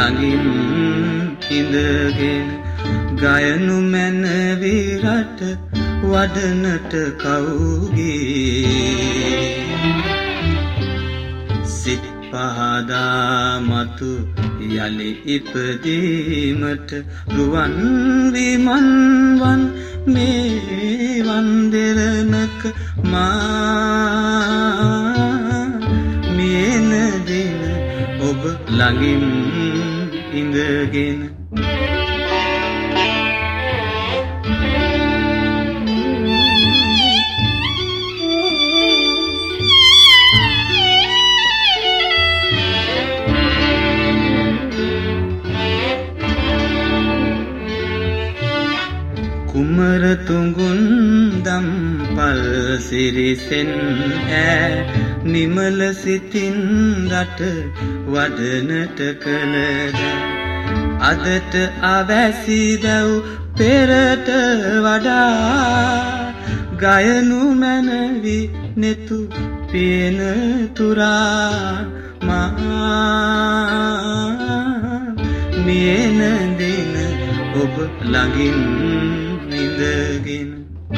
ළඟින් ඉඳගෙන ගයනු මැනවි රට වඩනට කවුගේ සිත් පහදා මතු යලි ඉපදීමට රුවන් විමන්වන් මේ වන්දරනක මා මියන දින ඔබ ළඟින් ඉඳගෙන කුමර තුඟුන් දම් පල් සිරිසෙන් ඈ නිමල සිතින් රට වඩනට කළද අදට අවැසි දැව් පෙරට වඩා ගයනු මැනවි නෙතු පේන තුරා මා මියන දින ඔබ ළඟින් ඉඳගෙන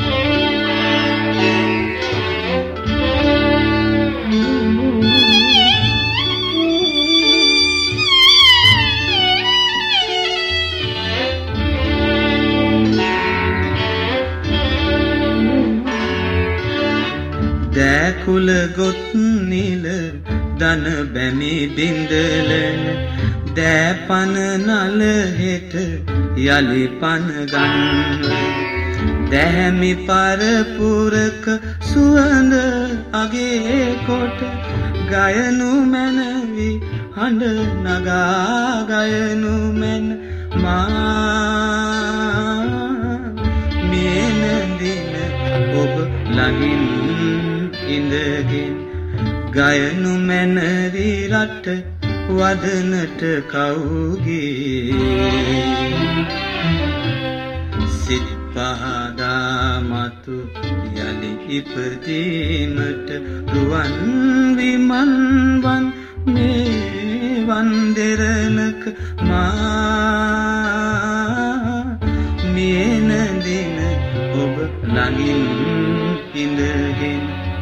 දෑකුල ගොත් නිල දන බැමි බින්දලන දෑපන නල හෙට යලි පන ගන්න දැහැමි පරපුරක සුවඳ අගේ කොට ගයනු මැනවි හඬ නගා ගයනු මැන මා මියන දින ඔබ ළඟින් ඉඳගෙන ගයනු මැනවි රට වදනට කවුගේ සිත් පහදා මතු යලි ඉපදීමට රුවන් විමන්වන් මේ වන්දරනක මා මියන දින ඔබ ළඟින් ඉඳගෙන